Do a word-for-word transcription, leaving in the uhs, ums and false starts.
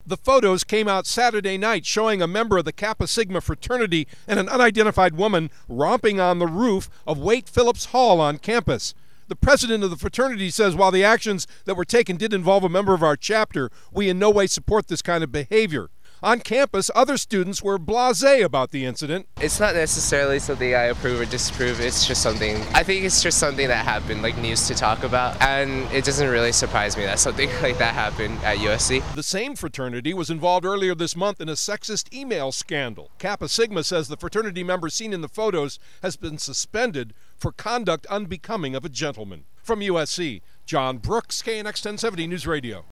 The photos came out Saturday night showing a member of the Kappa Sigma fraternity and an unidentified woman romping on the roof of Wade Phillips Hall on campus. The president of the fraternity says while the actions that were taken did involve a member of our chapter, we in no way support this kind of behavior. On campus, other students were blasé about the incident. It's not necessarily something I approve or disapprove. It's just something, I think it's just something that happened, like news to talk about. And it doesn't really surprise me that something like that happened at U S C. The same fraternity was involved earlier this month in a sexist email scandal. Kappa Sigma says the fraternity member seen in the photos has been suspended for conduct unbecoming of a gentleman. From U S C, John Brooks, K N X ten seventy News Radio.